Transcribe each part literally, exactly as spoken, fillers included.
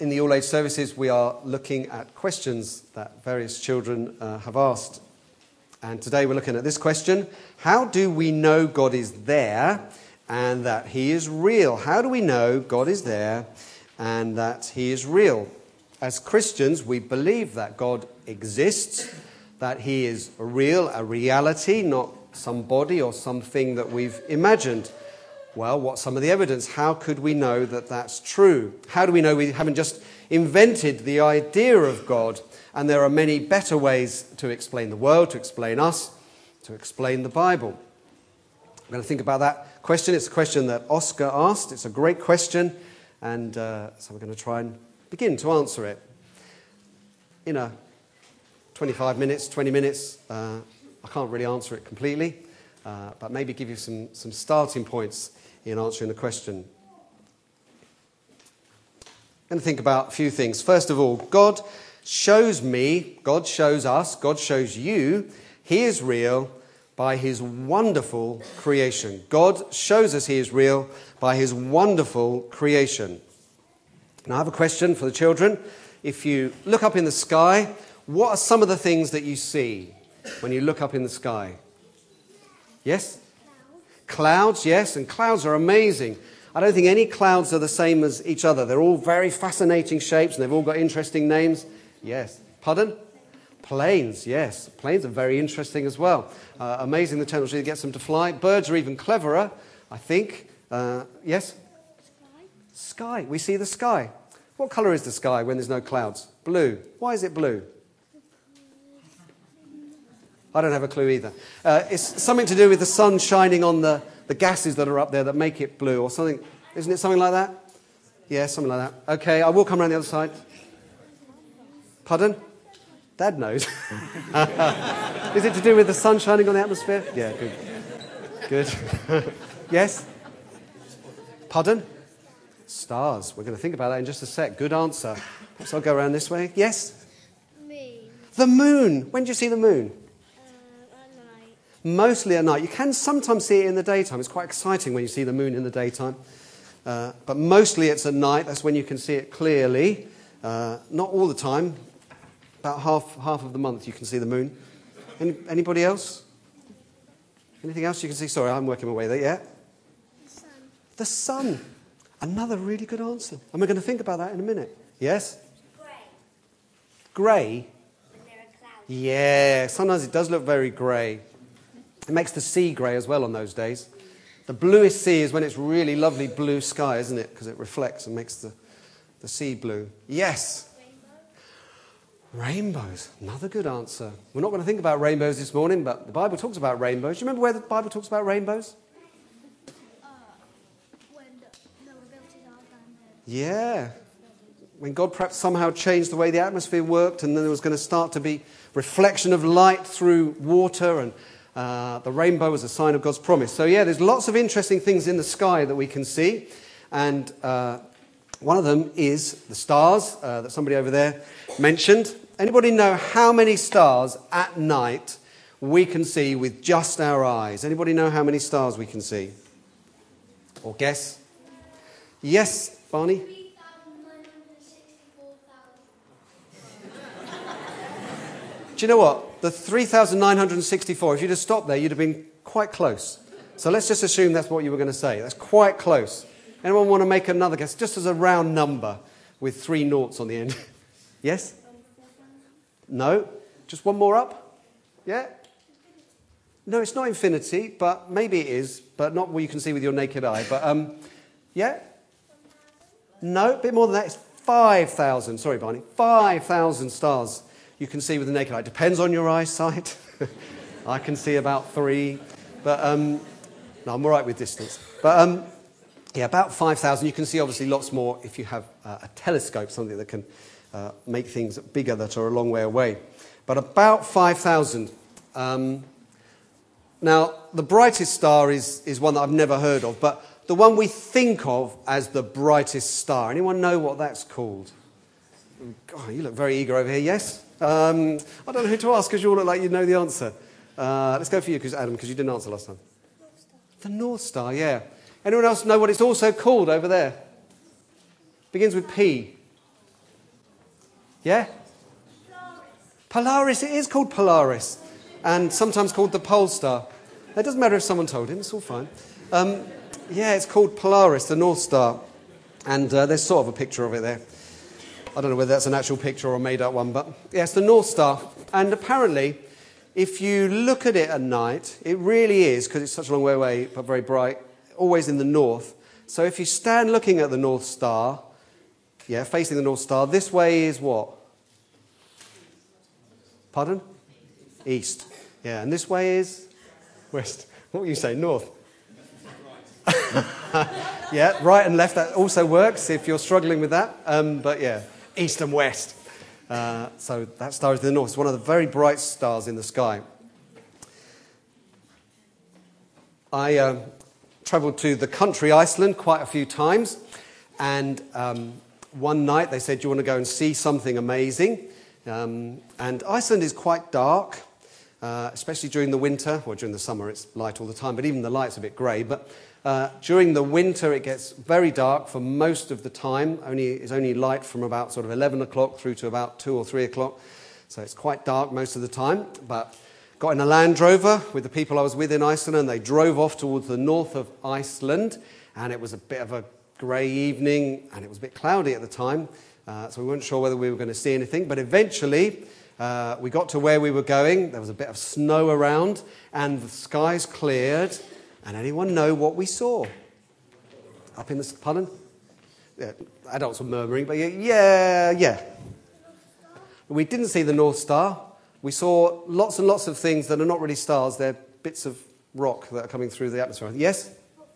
in the all-age services, we are looking at questions that various children uh, have asked. And today we're looking at this question: how do we know God is there and that he is real? How do we know God is there and that he is real? As Christians, we believe that God exists, that he is real, a reality, not somebody or something that we've imagined. Well, what's some of the evidence? How could we know that that's true? How do we know we haven't just invented the idea of God? And there are many better ways to explain the world, to explain us, to explain the Bible. I'm going to think about that question. It's a question that Oscar asked. It's a great question. And uh, so we're going to try and begin to answer it. In a twenty-five minutes, twenty minutes, uh, I can't really answer it completely, uh, but maybe give you some, some starting points in answering the question. I'm going to think about a few things. First of all, God shows me, God shows us, God shows you, he is real by his wonderful creation. God shows us he is real by his wonderful creation. Now I have a question for the children. If you look up in the sky, what are some of the things that you see when you look up in the sky? Yes? Clouds, yes, and clouds are amazing. I don't think any clouds are the same as each other. They're all very fascinating shapes and they've all got interesting names. Yes. Pardon? Planes, yes. Planes are very interesting as well. Uh, amazing the technology that gets them to fly. Birds are even cleverer, I think. Uh, yes? Sky. Sky. We see the sky. What colour is the sky when there's no clouds? Blue. Why is it blue? I don't have a clue either. Uh, it's something to do with the sun shining on the, the gases that are up there that make it blue or something. Isn't it something like that? Yeah, something like that. Okay, I will come around the other side. Pardon? Dad knows. Is it to do with the sun shining on the atmosphere? Yeah, good. Good. Yes? Pardon? Stars. We're going to think about that in just a sec. Good answer. Perhaps I'll go around this way. Yes? Moon. The moon. When do you see the moon? Uh, Mostly at night. You can sometimes see it in the daytime. It's quite exciting when you see the moon in the daytime. Uh, but mostly it's at night. That's when you can see it clearly. Uh, not all the time. About half half of the month you can see the moon. Any, anybody else? Anything else you can see? Sorry, I'm working my way there. Yeah? The sun. The sun. Another really good answer. And we're going to think about that in a minute. Yes? Grey. Grey? When there are clouds. Yeah, sometimes it does look very grey. It makes the sea grey as well on those days. The bluest sea is when it's really lovely blue sky, isn't it? Because it reflects and makes the, the sea blue. Yes? Rainbow. Rainbows. Another good answer. We're not going to think about rainbows this morning, but the Bible talks about rainbows. Do you remember where the Bible talks about rainbows? Uh, when Noah built his ark and uh, Yeah. When God perhaps somehow changed the way the atmosphere worked and then there was going to start to be reflection of light through water, and uh, the rainbow was a sign of God's promise. So yeah, there's lots of interesting things in the sky that we can see. And uh, one of them is the stars uh, that somebody over there mentioned. Anybody know how many stars at night we can see with just our eyes? Anybody know how many stars we can see? Or guess? Yes, Barney? three thousand nine hundred sixty-four thousand. Do you know what? The three thousand nine hundred sixty-four, if you'd have stopped there, you'd have been quite close. So let's just assume that's what you were going to say. That's quite close. Anyone want to make another guess? Just as a round number with three noughts on the end. Yes? No? Just one more up? Yeah? No, it's not infinity, but maybe it is, but not what you can see with your naked eye. But, um, yeah? No, a bit more than that. It's five thousand. Sorry, Barney. five thousand stars you can see with the naked eye. Depends on your eyesight. I can see about three. But, um, no, I'm all right with distance. But, um, yeah, about five thousand. You can see, obviously, lots more if you have uh, a telescope, something that can uh, make things bigger that are a long way away. But about five thousand. Um, now, the brightest star is, is one that I've never heard of, but the one we think of as the brightest star. Anyone know what that's called? Oh, you look very eager over here, yes? Um, I don't know who to ask because you all look like you know the answer. Uh, let's go for you, because Adam, because you didn't answer last time. North Star. The North Star, yeah. Anyone else know what it's also called over there? Begins with P. Yeah? Polaris, it is called Polaris. And sometimes called the Pole Star. It doesn't matter if someone told him, it's all fine. Um, yeah, it's called Polaris, the North Star. And uh, there's sort of a picture of it there. I don't know whether that's an actual picture or a made-up one, but yeah, it's the North Star. And apparently, if you look at it at night, it really is, because it's such a long way away, but very bright, always in the north. So if you stand looking at the North Star, yeah, facing the North Star, this way is what? Pardon? East. Yeah, and this way is? West. What would you say? North? Yeah, right and left, that also works if you're struggling with that. Um, but yeah, east and west. Uh, so that star is to the north. It's one of the very bright stars in the sky. I uh, travelled to the country Iceland quite a few times. And um, one night they said, do you want to go and see something amazing? Um, and Iceland is quite dark. Uh, especially during the winter, or during the summer it's light all the time, but even the light's a bit grey. But uh, during the winter it gets very dark for most of the time. Only It's only light from about sort of eleven o'clock through to about two or three o'clock. So it's quite dark most of the time. But got in a Land Rover with the people I was with in Iceland, and they drove off towards the north of Iceland. And it was a bit of a grey evening, and it was a bit cloudy at the time. Uh, so we weren't sure whether we were going to see anything. But eventually Uh, we got to where we were going. There was a bit of snow around, and the skies cleared. And anyone know what we saw? Up in the... Pardon? Yeah, adults were murmuring, but yeah, yeah, yeah. We didn't see the North Star. We saw lots and lots of things that are not really stars. They're bits of rock that are coming through the atmosphere. Yes?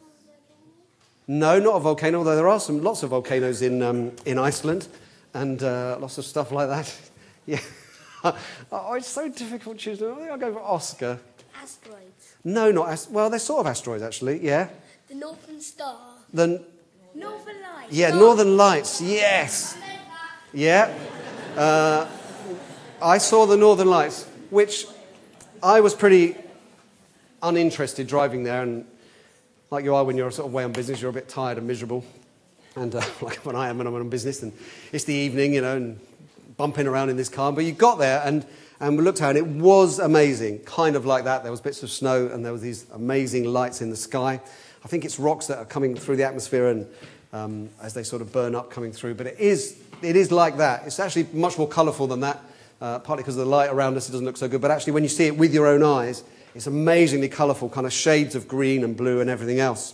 No, not a volcano, although there are some lots of volcanoes in um, in Iceland, and uh, lots of stuff like that. Yeah. Oh, it's so difficult choosing. I think I'll go for Oscar. Asteroids. No, not ast- well. They're sort of asteroids, actually. Yeah. The Northern Star. The Northern Lights. yeah, Northern Lights. Yes. Yeah. Uh, I saw the Northern Lights, which I was pretty uninterested driving there, and like you are when you're sort of away on business, you're a bit tired and miserable, and uh, like when I am when I'm on business, and it's the evening, you know, and bumping around in this car. But you got there, and, and we looked at it, and it was amazing, kind of like that. There was bits of snow, and there was these amazing lights in the sky. I think it's rocks that are coming through the atmosphere, and um, as they sort of burn up, coming through. But it is, it is like that. It's actually much more colourful than that, uh, partly because of the light around us, it doesn't look so good. But actually, when you see it with your own eyes, it's amazingly colourful, kind of shades of green and blue and everything else.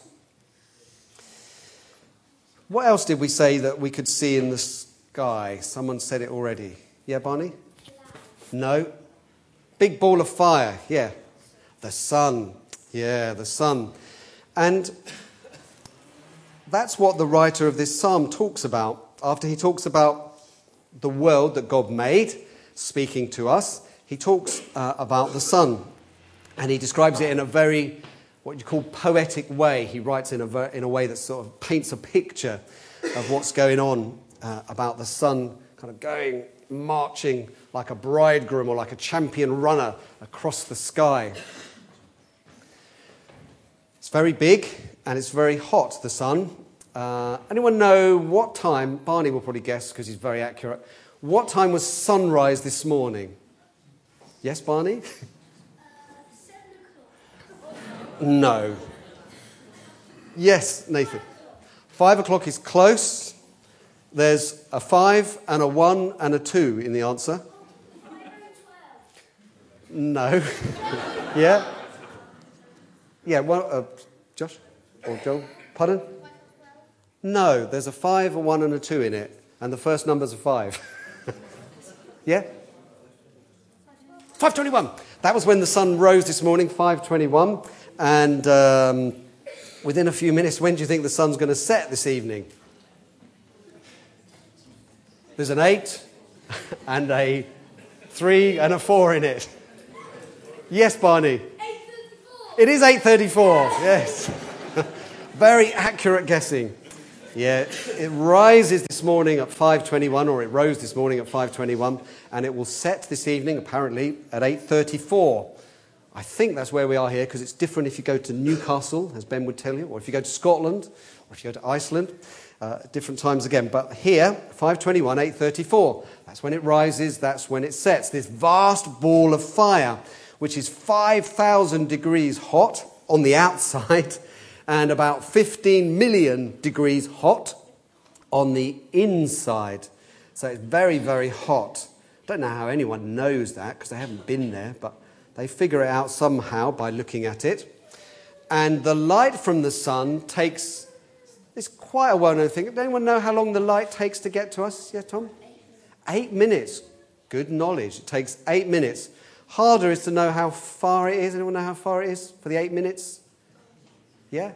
What else did we say that we could see in the sky? Someone said it already. Yeah, Barney? No. Big ball of fire. Yeah. The sun. Yeah, the sun. And that's what the writer of this psalm talks about. After he talks about the world that God made, speaking to us, he talks uh, about the sun. And he describes it in a very, what you call, poetic way. He writes in a, ver- in a way that sort of paints a picture of what's going on uh, about the sun kind of going, marching like a bridegroom or like a champion runner across the sky. It's very big and it's very hot, the sun. Uh, anyone know what time, Barney will probably guess because he's very accurate, what time was sunrise this morning? Yes, Barney? No. Yes, Nathan. Five o'clock is close. There's a five and a one and a two in the answer. No. Yeah? Yeah, well, uh, Josh? Or Joel? Pardon? No, there's a five, a one and a two in it. And the first number's a five. Yeah? five twenty-one. That was when the sun rose this morning, five twenty-one. And um, within a few minutes, when do you think the sun's going to set this evening? There's an eight and a three and a four in it. Yes, Barney? eight thirty-four. It is eight thirty-four, yes. Very accurate guessing. Yeah, it rises this morning at five twenty-one, or it rose this morning at five twenty-one, and it will set this evening, apparently, at eight thirty-four. I think that's where we are here, because it's different if you go to Newcastle, as Ben would tell you, or if you go to Scotland, or if you go to Iceland. uh, different times again. But here, five twenty-one, eight thirty-four, that's when it rises, that's when it sets. This vast ball of fire, which is five thousand degrees hot on the outside and about fifteen million degrees hot on the inside. So it's very, very hot. Don't know how anyone knows that because they haven't been there, but they figure it out somehow by looking at it. And the light from the sun takes, it's quite a well-known thing. Does anyone know how long the light takes to get to us? Yeah, Tom? Eight minutes. Good knowledge. It takes eight minutes. Harder is to know how far it is. Anyone know how far it is for the eight minutes? Yeah?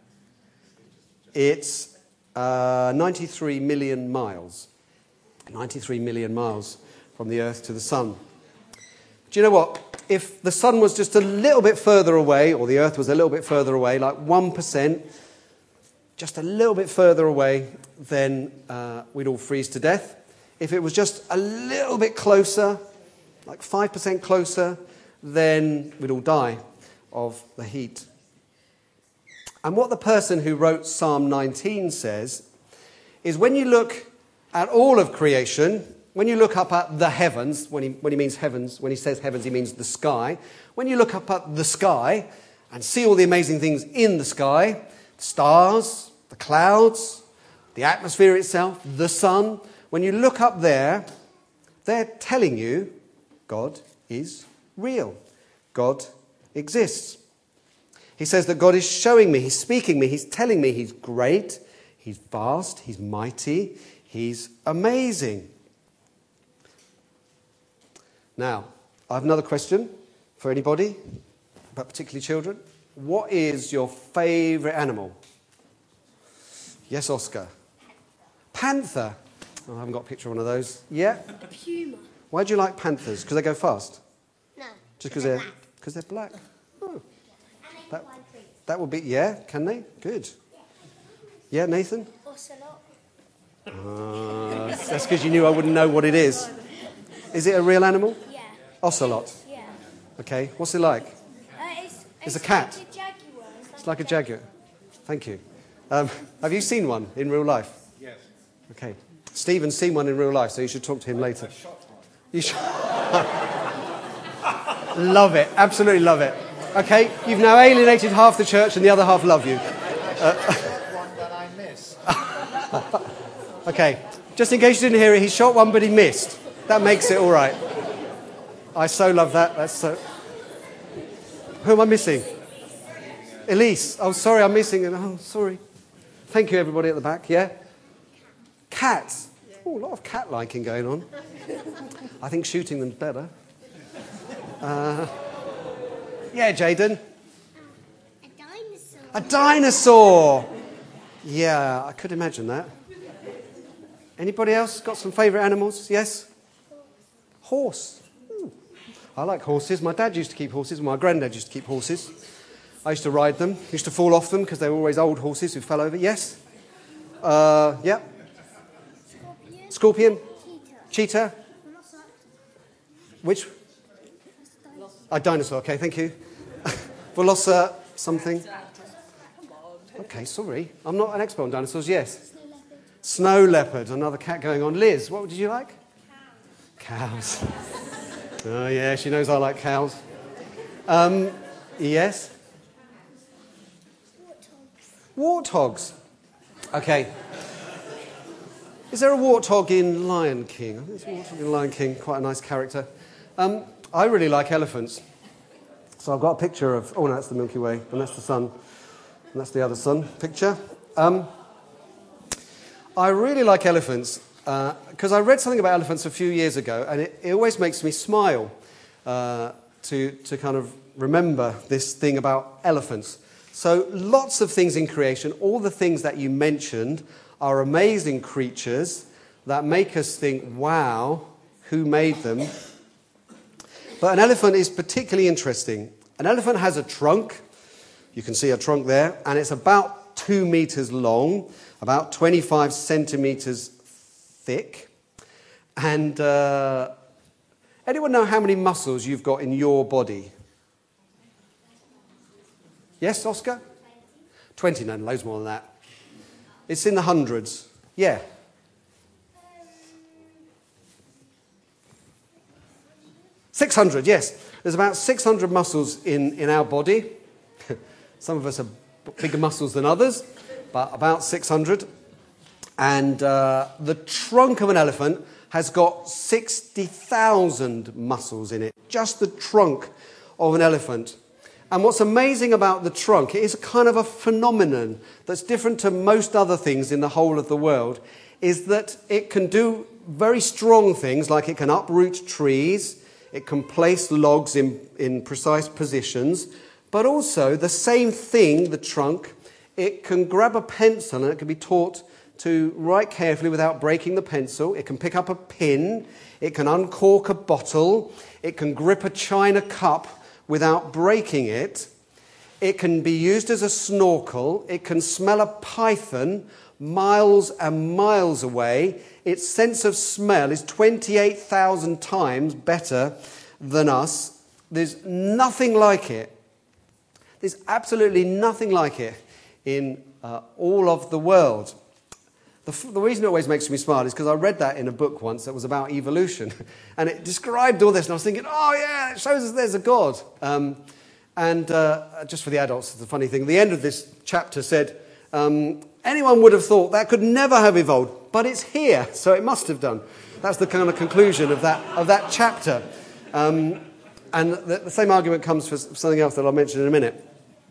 It's uh, ninety-three million miles. ninety-three million miles from the Earth to the sun. Do you know what? If the sun was just a little bit further away, or the Earth was a little bit further away, like one percent, just a little bit further away, then uh, we'd all freeze to death. If it was just a little bit closer, like five percent closer, then we'd all die of the heat. And what the person who wrote Psalm nineteen says is when you look at all of creation, when you look up at the heavens, when he, when he means heavens, when he says heavens, he means the sky. When you look up at the sky and see all the amazing things in the sky, the stars, the clouds, the atmosphere itself, the sun, when you look up there, they're telling you God is real. God exists. He says that God is showing me, he's speaking me, he's telling me he's great, he's vast, he's mighty, he's amazing. Now, I have another question for anybody, but particularly children. What is your favourite animal? Yes, Oscar. Panther. Oh, I haven't got a picture of one of those. Yeah? A puma. Why do you like panthers? Because they go fast? No. Just because they're, because they're black? Oh. That, that would be, yeah, can they? Good. Yeah, Nathan? Ocelot. Uh, that's because you knew I wouldn't know what it is. Is it a real animal? Yeah. Ocelot. Yeah. Okay, what's it like? Uh, it's, It's a cat. Like a jaguar. It's like, It's like a jaguar. Thank you. Um, have you seen one in real life? Yes. Okay. Stephen's seen one in real life, so you should talk to him later. I shot one. You should. Love it. Absolutely love it. Okay, you've now alienated half the church and the other half love you. Uh, One that I missed. okay, just in case you didn't hear it, he shot one but he missed. That makes it all right. I so love that. That's so... Who am I missing? Elise. Oh, sorry, I'm missing. Oh, sorry. Thank you, everybody at the back. Yeah? Cats. Oh, a lot of cat liking going on. I think shooting them's better. Uh, yeah, Jaden. A dinosaur. A dinosaur. Yeah, I could imagine that. Anybody else got some favourite animals? Yes? Horse. Ooh. I like horses. My dad used to keep horses. My granddad used to keep horses. I used to ride them. Used to fall off them because they were always old horses who fell over. Yes? Uh, yeah. Scorpion. Scorpion. Cheetah. Cheetah. Which? A dinosaur. Okay, thank you. Velosa something. Okay, sorry. I'm not an expert on dinosaurs. Yes. Snow leopard. Snow leopard. Another cat going on. Liz, what did you like? Cows. Cows. Oh, yeah, she knows I like cows. Um, yes? Warthogs. Warthogs. Okay. Is there a warthog in Lion King? I think there's a warthog in Lion King. Quite a nice character. Um, I really like elephants. So I've got a picture of... Oh, no, that's the Milky Way. And that's the sun. And that's the other sun picture. Um, I really like elephants because uh, I read something about elephants a few years ago, and it, it always makes me smile uh, to, to kind of remember this thing about elephants. So lots of things in creation, all the things that you mentioned are amazing creatures that make us think, wow, who made them? But an elephant is particularly interesting. An elephant has a trunk. You can see a trunk there, and it's about two meters long, about twenty-five centimeters thick. And uh, anyone know how many muscles you've got in your body? Yes, Oscar? twenty, no, loads more than that. It's in the hundreds. Yeah. six hundred, yes. There's about six hundred muscles in, in our body. Some of us have bigger muscles than others, but about six hundred. And uh, the trunk of an elephant has got sixty thousand muscles in it. Just the trunk of an elephant. And what's amazing about the trunk, it is a kind of a phenomenon that's different to most other things in the whole of the world, is that it can do very strong things, like it can uproot trees, it can place logs in, in precise positions, but also the same thing, the trunk, it can grab a pencil and it can be taught to write carefully without breaking the pencil. It can pick up a pin, it can uncork a bottle, it can grip a china cup without breaking it. It can be used as a snorkel. It can smell a python miles and miles away. Its sense of smell is twenty-eight thousand times better than us. There's nothing like it. There's absolutely nothing like it in uh, all of the world. The, f- the reason it always makes me smile is because I read that in a book once that was about evolution. And it described all this, and I was thinking, oh yeah, it shows us there's a God. Um, and uh, just for the adults, it's a funny thing. The end of this chapter said, um, anyone would have thought that could never have evolved, but it's here, so it must have done. That's the kind of conclusion of that, of that chapter. Um, and the, the same argument comes for something else that I'll mention in a minute.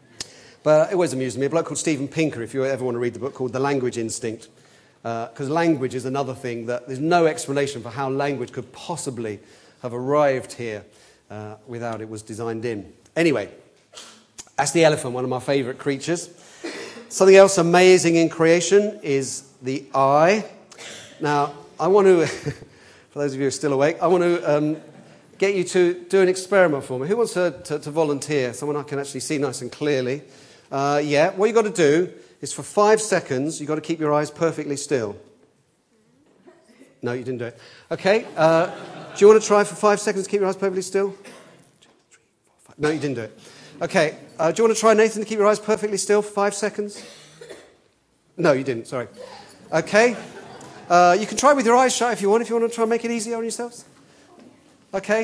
But it always amused me. A bloke called Steven Pinker, if you ever want to read the book, called The Language Instinct. Because uh, language is another thing that there's no explanation for how language could possibly have arrived here uh, without it was designed in. Anyway, that's the elephant, one of my favourite creatures. Something else amazing in creation is the eye. Now, I want to, for those of you who are still awake, I want to um, get you to do an experiment for me. Who wants to, to, to volunteer? Someone I can actually see nice and clearly. Uh, yeah, what you've got to do is for five seconds, you've got to keep your eyes perfectly still. No, you didn't do it. Okay, uh, do you want to try for five seconds to keep your eyes perfectly still? Two, three, four, five. No, you didn't do it. Okay, uh, do you want to try, Nathan, to keep your eyes perfectly still for five seconds? No, you didn't, sorry. Okay, uh, you can try with your eyes shut if you want, if you want to try and make it easier on yourselves. Okay.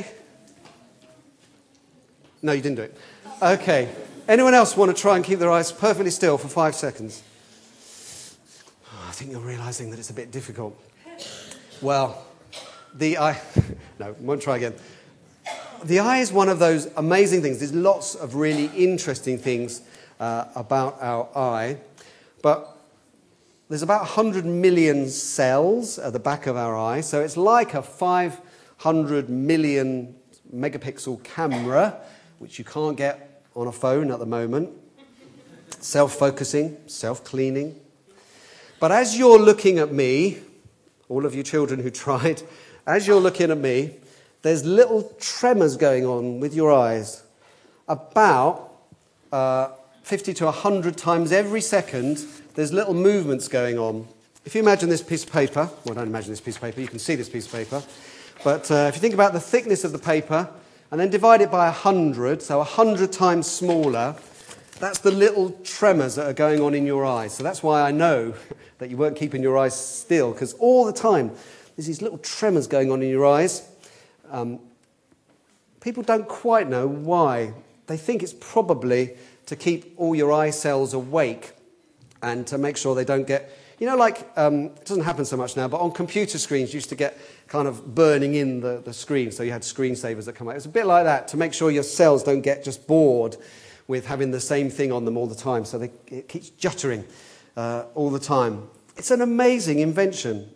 No, you didn't do it. Okay. Anyone else want to try and keep their eyes perfectly still for five seconds? Oh, I think you're realising that it's a bit difficult. Well, the eye... No, won't try again. The eye is one of those amazing things. There's lots of really interesting things uh, about our eye. But there's about one hundred million cells at the back of our eye. So it's like a five hundred million megapixel camera, which you can't get on a phone at the moment, self-focusing, self-cleaning. But as you're looking at me, all of you children who tried, as you're looking at me, there's little tremors going on with your eyes. About uh, fifty to one hundred times every second, there's little movements going on. If you imagine this piece of paper, well, don't imagine this piece of paper, you can see this piece of paper, but uh, if you think about the thickness of the paper, and then divide it by one hundred, so one hundred times smaller, that's the little tremors that are going on in your eyes. So that's why I know that you weren't keeping your eyes still, because all the time there's these little tremors going on in your eyes. Um, people don't quite know why. They think it's probably to keep all your eye cells awake and to make sure they don't get... You know, like, um, it doesn't happen so much now, but on computer screens you used to get kind of burning in the, the screen, so you had screensavers that come out. It's a bit like that, to make sure your cells don't get just bored with having the same thing on them all the time, so they, it keeps juttering uh, all the time. It's an amazing invention.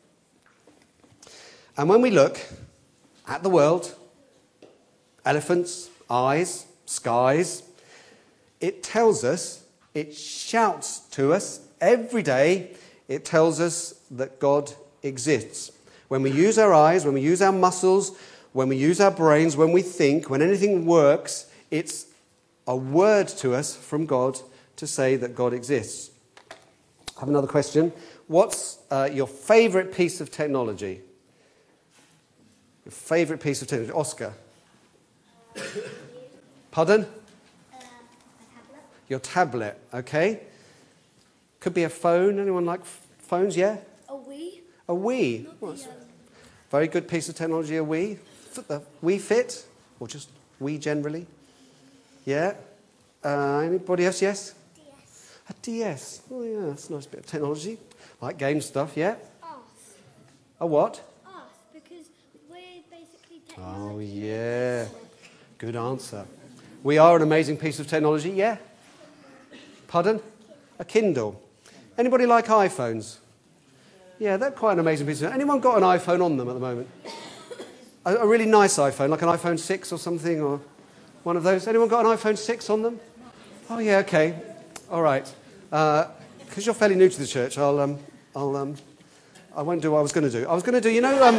And when we look at the world, elephants, eyes, skies, it tells us, it shouts to us, every day, it tells us that God exists. When we use our eyes, when we use our muscles, when we use our brains, when we think, when anything works, it's a word to us from God to say that God exists. I have another question. What's uh, your favourite piece of technology? Your favourite piece of technology? Oscar? Pardon? Uh, a tablet. Your tablet, okay. Could be a phone. Anyone like f- phones? Yeah? A Wii. A Wii. Not Well, the, that's um, a very good piece of technology, a Wii. F- The Wii Fit, or just Wii generally. Yeah? Uh, anybody else? Yes? D S. A D S. Oh, yeah, that's a nice bit of technology. Like game stuff, yeah? Earth. A what? Earth, because we're basically Oh, technology. yeah. Good answer. We are an amazing piece of technology, yeah? Pardon? A Kindle. Anybody like iPhones? Yeah, they're quite an amazing piece of... Anyone got an iPhone on them at the moment? A, a really nice iPhone, like an iPhone six or something, or one of those? Anyone got an iPhone six on them? Oh, yeah, okay. All right. Because you're fairly new to the church, I'll... Um, I'll um, I won't do what I was going to do. I was going to do, you know... Um,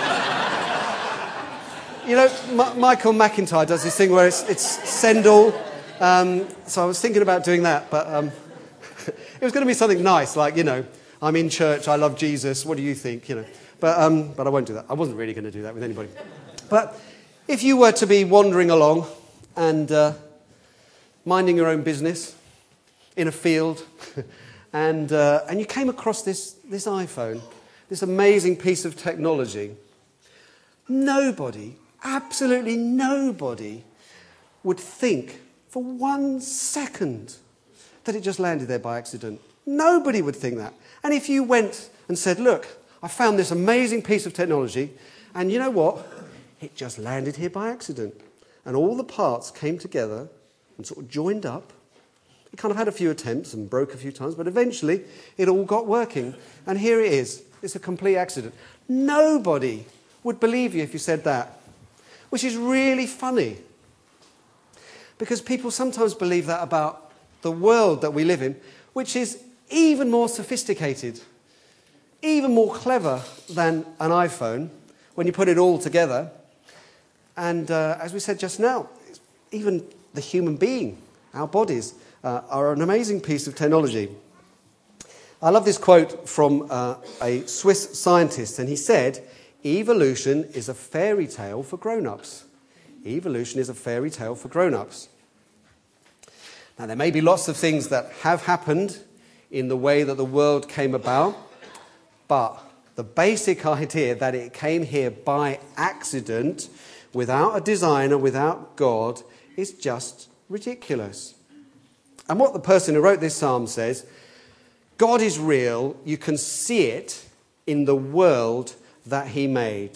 You know, M- Michael McIntyre does this thing where it's, it's send all. Um, so I was thinking about doing that, but um, it was going to be something nice, like, you know, I'm in church, I love Jesus, what do you think, you know. But, um, but I won't do that. I wasn't really going to do that with anybody. But if you were to be wandering along and uh, minding your own business in a field and, uh, and you came across this, this iPhone, this amazing piece of technology, nobody... Absolutely nobody would think for one second that it just landed there by accident. Nobody would think that. And if you went and said, look, I found this amazing piece of technology, and you know what? It just landed here by accident. And all the parts came together and sort of joined up. It kind of had a few attempts and broke a few times, but eventually it all got working. And here it is. It's a complete accident. Nobody would believe you if you said that. Which is really funny. Because people sometimes believe that about the world that we live in, which is even more sophisticated, even more clever than an iPhone when you put it all together. And uh, as we said just now, even the human being, our bodies, uh, are an amazing piece of technology. I love this quote from uh, a Swiss scientist, and he said, evolution is a fairy tale for grown-ups. Evolution is a fairy tale for grown-ups. Now, there may be lots of things that have happened in the way that the world came about, but the basic idea that it came here by accident, without a designer, without God, is just ridiculous. And what the person who wrote this psalm says, God is real, you can see it in the world that he made.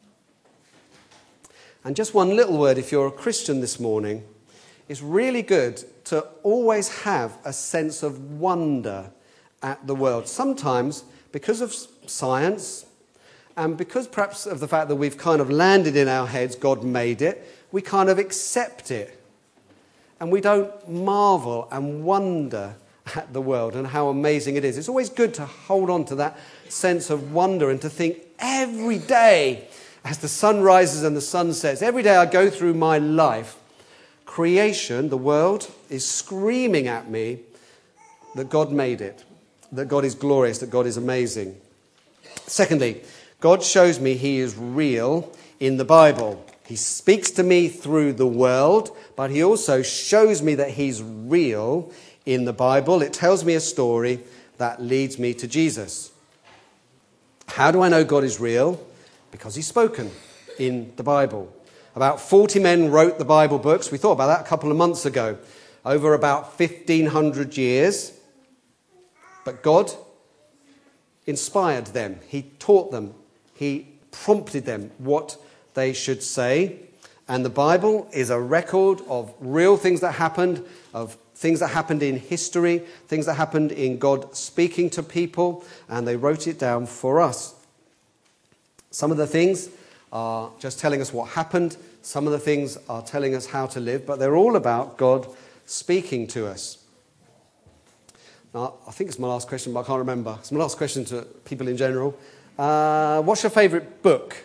And just one little word, if you're a Christian this morning, it's really good to always have a sense of wonder at the world. Sometimes, because of science, and because perhaps of the fact that we've kind of landed in our heads, God made it, we kind of accept it. And we don't marvel and wonder at the world and how amazing it is. It's always good to hold on to that sense of wonder and to think every day as the sun rises and the sun sets, every day I go through my life, creation, the world, is screaming at me that God made it, that God is glorious, that God is amazing. Secondly, God shows me he is real in the Bible. He speaks to me through the world, but he also shows me that he's real in the Bible. It tells me a story that leads me to Jesus. How do I know God is real? Because he's spoken in the Bible. About forty men wrote the Bible books. We thought about that a couple of months ago. Over about fifteen hundred years. But God inspired them. He taught them. He prompted them what they should say. And the Bible is a record of real things that happened, of things that happened in history, things that happened in God speaking to people, and they wrote it down for us. Some of the things are just telling us what happened. Some of the things are telling us how to live, but they're all about God speaking to us. Now, I think it's my last question, but I can't remember. It's my last question to people in general. Uh, what's your favourite book?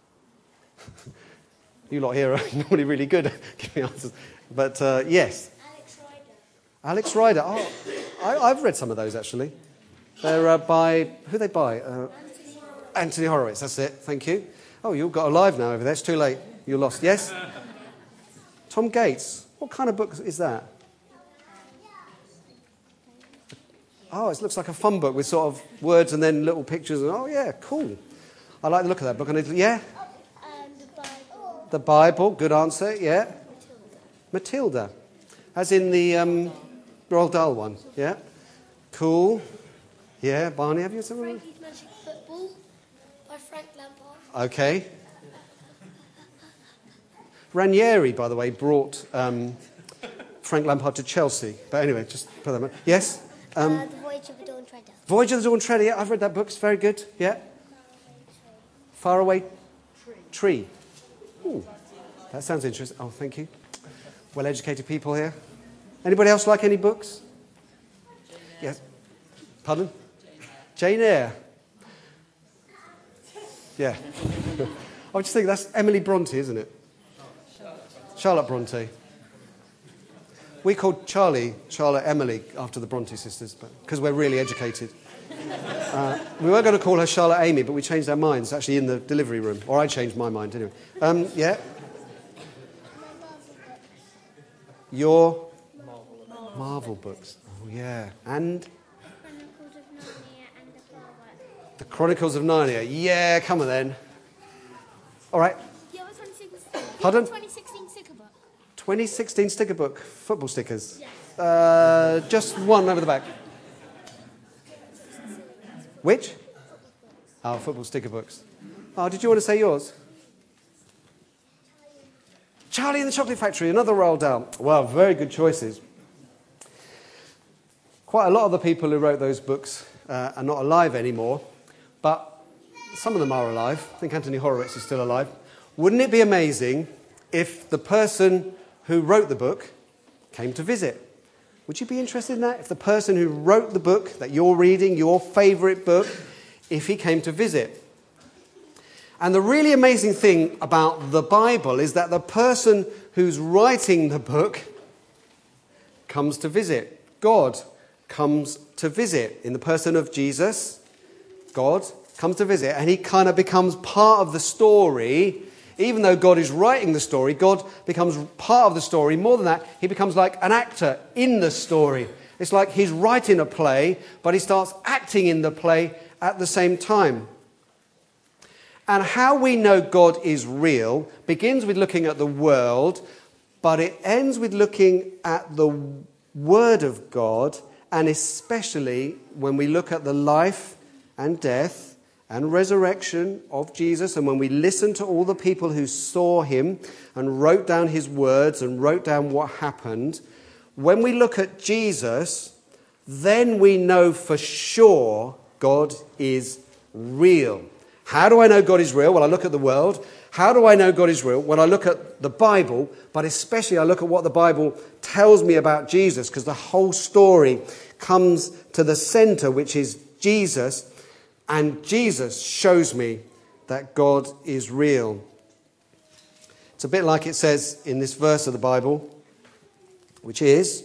You lot here are normally really good at giving answers. But uh, yes. Alex Rider. Alex Rider. Oh, I, I've read some of those, actually. They're uh, by... Who are they by? Uh, Anthony Horowitz. Anthony Horowitz, that's it. Thank you. Oh, you've got a live now over there. It's too late. You're lost. Yes? Tom Gates. What kind of book is that? Oh, it looks like a fun book with sort of words and then little pictures. And oh, yeah, cool. I like the look of that book. And it, yeah? And the Bible. The Bible, good answer, yeah. Matilda. As in the um, Roald Dahl one, yeah? Cool. Yeah, Barney, have you something? Frankie's Magic Football by Frank Lampard. Okay. Ranieri, by the way, brought um, Frank Lampard to Chelsea. But anyway, just put that on. Yes? Um, uh, the Voyage of the Dawn Treader. Voyage of the Dawn Treader, yeah, I've read that book. It's very good, yeah. Faraway Tree. Ooh, that sounds interesting. Oh, thank you. Well-educated people here. Anybody else like any books? Yes. Pardon? Jane Eyre. Yeah. I just think that's Emily Bronte, isn't it? Charlotte Bronte. We called Charlie, Charlotte Emily, after the Bronte sisters, but because we're really educated. Uh, we were going to call her Charlotte Amy, but we changed our minds, actually, in the delivery room. Or I changed my mind, anyway. Um, yeah? Your Marvel, Marvel books. Oh, yeah. And? Chronicles of Narnia and the Far The Chronicles of Narnia. Yeah, come on then. All right. Yeah, twenty sixteen. Pardon? twenty sixteen sticker book. twenty sixteen sticker book. Football stickers. Yes. Uh, just one over the back. Which? Oh, football sticker books. Oh, did you want to say yours? Charlie and the Chocolate Factory, another Roald Dahl. Well, very good choices. Quite a lot of the people who wrote those books uh, are not alive anymore, but some of them are alive. I think Anthony Horowitz is still alive. Wouldn't it be amazing if the person who wrote the book came to visit? Would you be interested in that? If the person who wrote the book that you're reading, your favourite book, if he came to visit? And the really amazing thing about the Bible is that the person who's writing the book comes to visit. God comes to visit. In the person of Jesus, God comes to visit, and he kind of becomes part of the story. Even though God is writing the story, God becomes part of the story. More than that, he becomes like an actor in the story. It's like he's writing a play, but he starts acting in the play at the same time. And how we know God is real begins with looking at the world, but it ends with looking at the Word of God, and especially when we look at the life and death and resurrection of Jesus, and when we listen to all the people who saw him and wrote down his words and wrote down what happened, when we look at Jesus, then we know for sure God is real. How do I know God is real? Well, I look at the world. How do I know God is real? When I look at the Bible, but especially I look at what the Bible tells me about Jesus, because the whole story comes to the center, which is Jesus, and Jesus shows me that God is real. It's a bit like it says in this verse of the Bible, which is,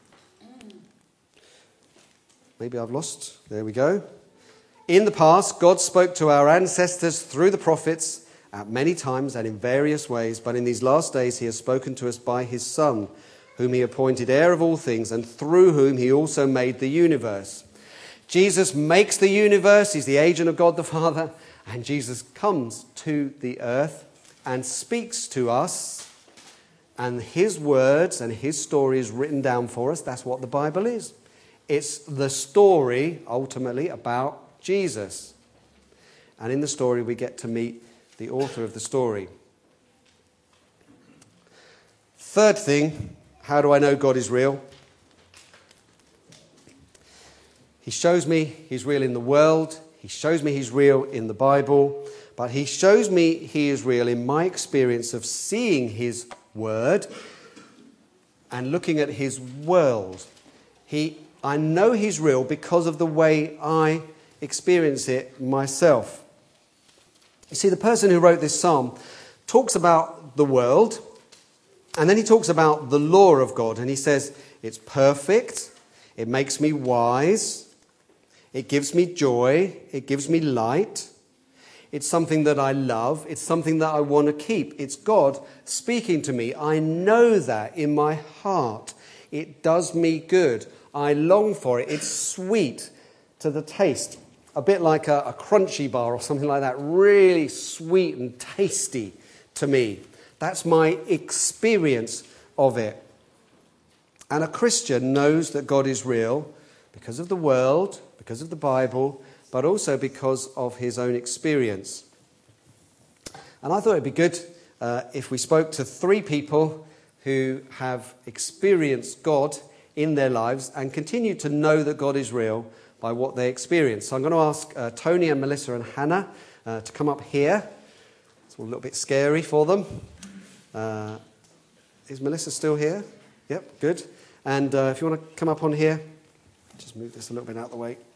maybe I've lost, there we go. In the past, God spoke to our ancestors through the prophets at many times and in various ways, but in these last days he has spoken to us by his Son, whom he appointed heir of all things, and through whom he also made the universe. Jesus makes the universe, he's the agent of God the Father, and Jesus comes to the earth and speaks to us, and his words and his story is written down for us. That's what the Bible is. It's the story, ultimately, about Jesus. And in the story, we get to meet the author of the story. Third thing, how do I know God is real? He shows me he's real in the world. He shows me he's real in the Bible. But he shows me he is real in my experience of seeing his word and looking at his world. He, I know he's real because of the way I experience it myself. You see, the person who wrote this psalm talks about the world, and then he talks about the law of God, and he says, it's perfect, it makes me wise, it gives me joy, it gives me light, it's something that I love, it's something that I want to keep. It's God speaking to me. I know that in my heart. It does me good. I long for it. It's sweet to the taste, a bit like a, a crunchy bar or something like that, really sweet and tasty to me. That's my experience of it. And a Christian knows that God is real because of the world, because of the Bible, but also because of his own experience. And I thought it'd be good uh, if we spoke to three people who have experienced God in their lives and continue to know that God is real by what they experience. So I'm going to ask uh, Tony and Melissa and Hannah uh, to come up here. It's all a little bit scary for them. Uh, is Melissa still here? Yep, good. And uh, if you want to come up on here, just move this a little bit out of the way.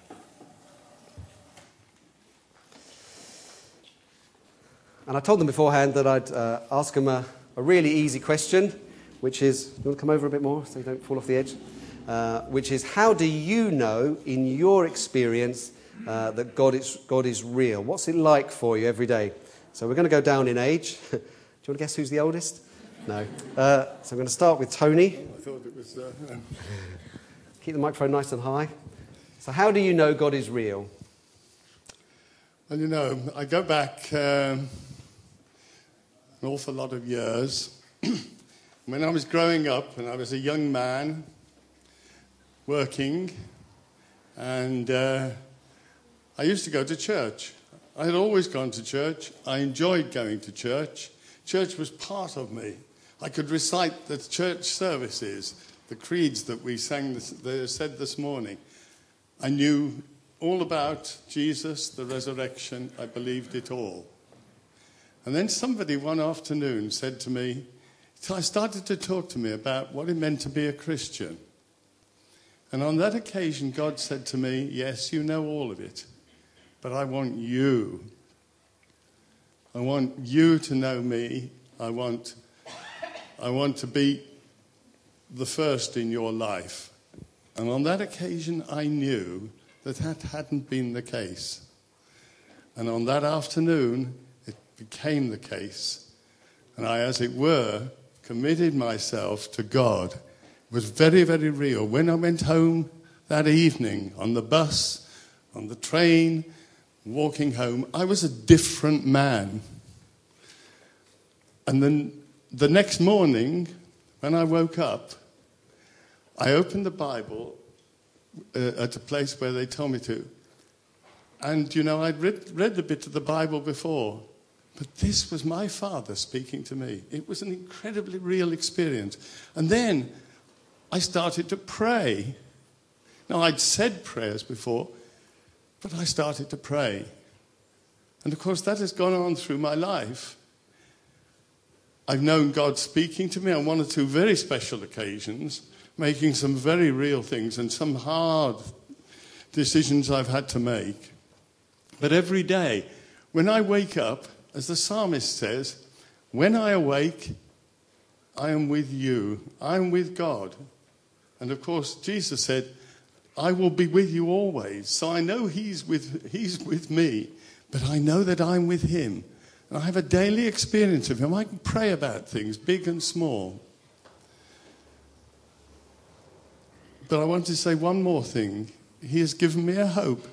And I told them beforehand that I'd uh, ask them a, a really easy question, which is, you want to come over a bit more so you don't fall off the edge? Uh, which is, how do you know in your experience uh, that God is, God is real? What's it like for you every day? So we're going to go down in age. Do you want to guess who's the oldest? No. Uh, so I'm going to start with Tony. I thought it was... Uh, no. Keep the microphone nice and high. So how do you know God is real? Well, you know, I go back um, an awful lot of years. When I was growing up, and I was a young man working, and uh, I used to go to church. I had always gone to church. I enjoyed going to church. Church was part of me. I could recite the church services, the creeds that we sang, this, they said this morning. I knew all about Jesus, the resurrection. I believed it all. And then somebody one afternoon said to me, so I started to talk to me about what it meant to be a Christian. And on that occasion, God said to me, yes, you know all of it, but I want you. I want you to know me. I want, I want to be the first in your life. And on that occasion, I knew that that hadn't been the case. And on that afternoon, it became the case. And I, as it were, committed myself to God. It was very, very real. When I went home that evening, on the bus, on the train, walking home, I was a different man. And then the next morning, when I woke up, I opened the Bible uh, at a place where they told me to. And, you know, I'd read, read the bit of the Bible before, but this was my Father speaking to me. It was an incredibly real experience. And then I started to pray. Now, I'd said prayers before, but I started to pray. And, of course, that has gone on through my life. I've known God speaking to me on one or two very special occasions, making some very real things and some hard decisions I've had to make. But every day, when I wake up, as the psalmist says, when I awake, I am with you. I am with God. And of course, Jesus said, I will be with you always. So I know he's with, he's with me, but I know that I'm with him. And I have a daily experience of him. I can pray about things, big and small. But I want to say one more thing. He has given me a hope.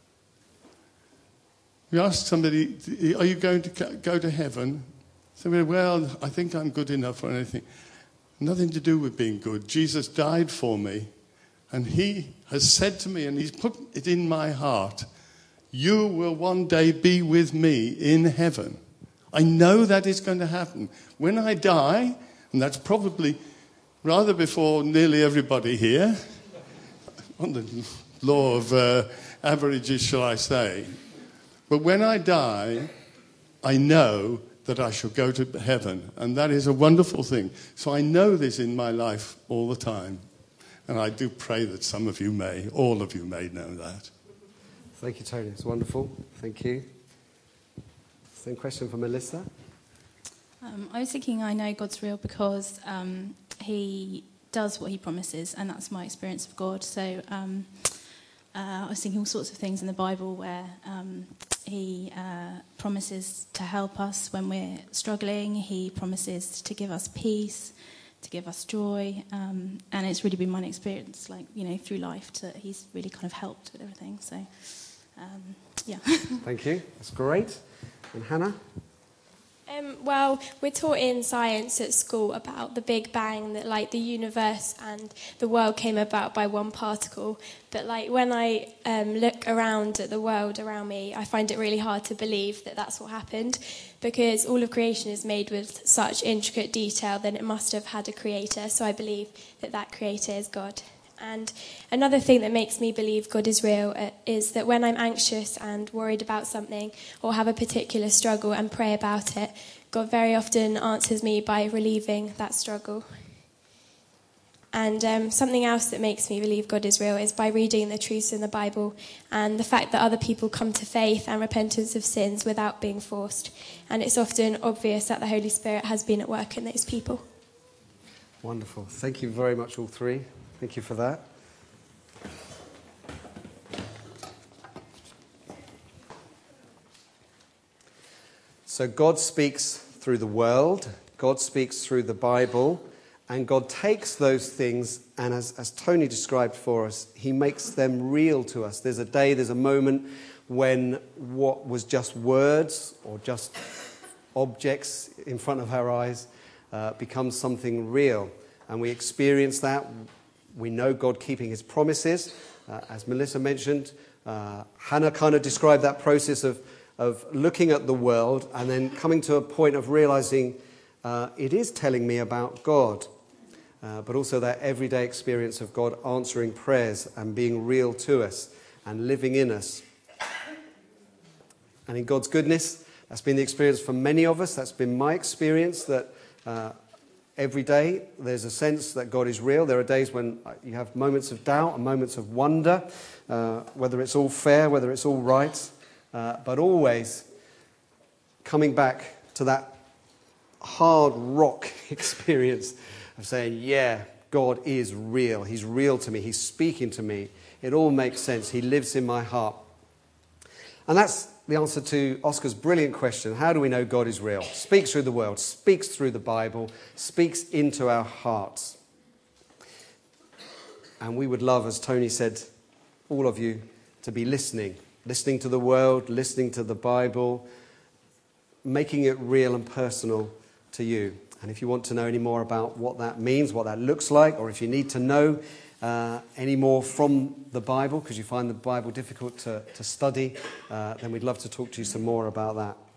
You ask somebody, are you going to go to heaven? Somebody, well, I think I'm good enough or anything. Nothing to do with being good. Jesus died for me. And he has said to me, and he's put it in my heart, you will one day be with me in heaven. I know that is going to happen. When I die, and that's probably rather before nearly everybody here, on the law of uh, averages, shall I say. But when I die, I know that I shall go to heaven. And that is a wonderful thing. So I know this in my life all the time. And I do pray that some of you may, all of you may know that. Thank you, Tony. It's wonderful. Thank you. Same question for Melissa. Um, I was thinking I know God's real because um, he does what he promises, and that's my experience of God. So um, uh, I was thinking all sorts of things in the Bible where um, he uh, promises to help us when we're struggling. He promises to give us peace, to give us joy, um, and it's really been my experience, like, you know, through life, to, he's really kind of helped with everything, so, um, yeah. Thank you. That's great. And Hannah? Um, well, we're taught in science at school about the Big Bang, that like the universe and the world came about by one particle. But like when I um, look around at the world around me, I find it really hard to believe that that's what happened, because all of creation is made with such intricate detail that it must have had a creator. So I believe that that creator is God. And another thing that makes me believe God is real uh, is that when I'm anxious and worried about something or have a particular struggle and pray about it, God very often answers me by relieving that struggle. And um, something else that makes me believe God is real is by reading the truths in the Bible and the fact that other people come to faith and repentance of sins without being forced. And it's often obvious that the Holy Spirit has been at work in those people. Wonderful. Thank you very much, all three. Thank you for that. So God speaks through the world, God speaks through the Bible, and God takes those things, and as, as Tony described for us, he makes them real to us. There's a day, there's a moment when what was just words or just objects in front of our eyes uh, becomes something real. And we experience that. We know God keeping his promises. Uh, as Melissa mentioned, uh, Hannah kind of described that process of, of looking at the world and then coming to a point of realizing uh, it is telling me about God. Uh, but also that everyday experience of God answering prayers and being real to us and living in us. And in God's goodness, that's been the experience for many of us. That's been my experience, that uh, every day there's a sense that God is real. There are days when you have moments of doubt and moments of wonder, uh, whether it's all fair, whether it's all right, uh, but always coming back to that hard rock experience of saying, yeah, God is real. He's real to me. He's speaking to me. It all makes sense. He lives in my heart. And that's the answer to Oscar's brilliant question. How do we know God is real? Speaks through the world, speaks through the Bible, speaks into our hearts. And we would love, as Tony said, all of you to be listening. Listening to the world, listening to the Bible, making it real and personal to you. And if you want to know any more about what that means, what that looks like, or if you need to know uh, any more from the Bible, because you find the Bible difficult to, to study, uh, then we'd love to talk to you some more about that.